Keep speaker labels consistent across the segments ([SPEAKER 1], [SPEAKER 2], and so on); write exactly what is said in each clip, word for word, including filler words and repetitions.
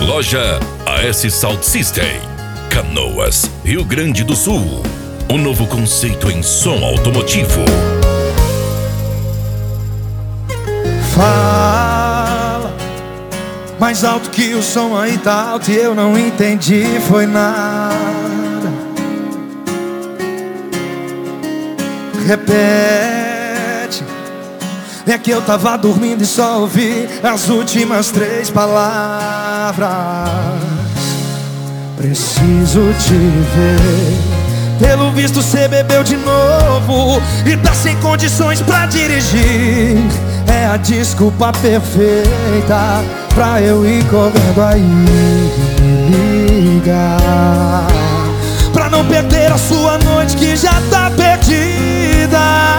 [SPEAKER 1] Loja A S Sound System, Canoas, Rio Grande do Sul. Um novo conceito em som automotivo.
[SPEAKER 2] Fala mais alto que o som aí tá alto e eu não entendi, foi nada. Repete. É que eu tava dormindo e só ouvi as últimas três palavras. Preciso te ver. Pelo visto cê bebeu de novo e tá sem condições pra dirigir. É a desculpa perfeita pra eu ir correndo aí e me ligar, pra não perder a sua noite que já tá perdida.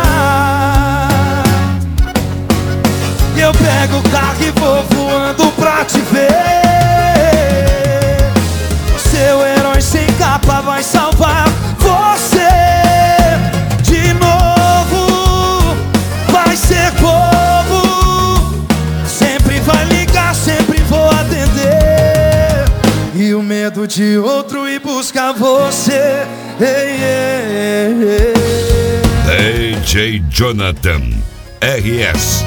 [SPEAKER 2] Eu pego o carro e vou voando pra te ver. Seu herói sem capa vai salvar você. De novo vai ser como, sempre vai ligar, sempre vou atender. E o medo de outro ir buscar você. Ei, ei, ei.
[SPEAKER 1] D J Jonathan R S.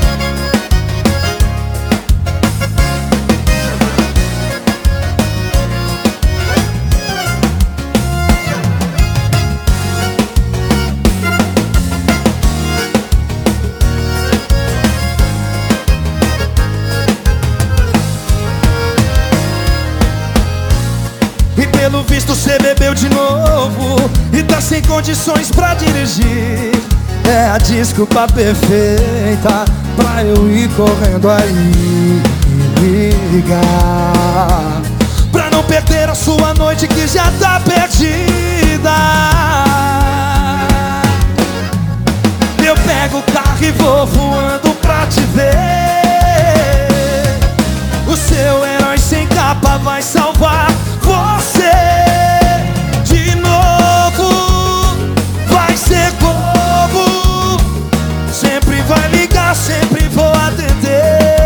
[SPEAKER 2] Pelo visto cê bebeu de novo e tá sem condições pra dirigir. É a desculpa perfeita pra eu ir correndo aí e me ligar, pra não perder a sua noite que já tá perdida. Eu pego o carro e vou voando pra te ver. O seu herói sem capa vai salvar você. De novo vai ser como, sempre vai ligar, sempre vou atender.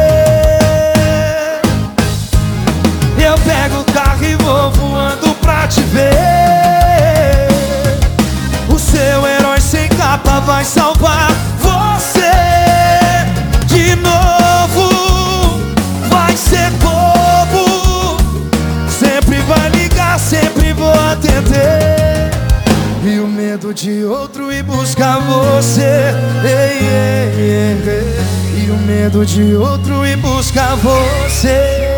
[SPEAKER 2] Eu pego o carro e vou voando pra te ver. O seu herói sem capa vai salvar você. De novo vai ser como, sempre vai ligar, sempre vou atender. E o medo de outro ir buscar você. Ei, ei, ei, ei. E o medo de outro ir buscar você.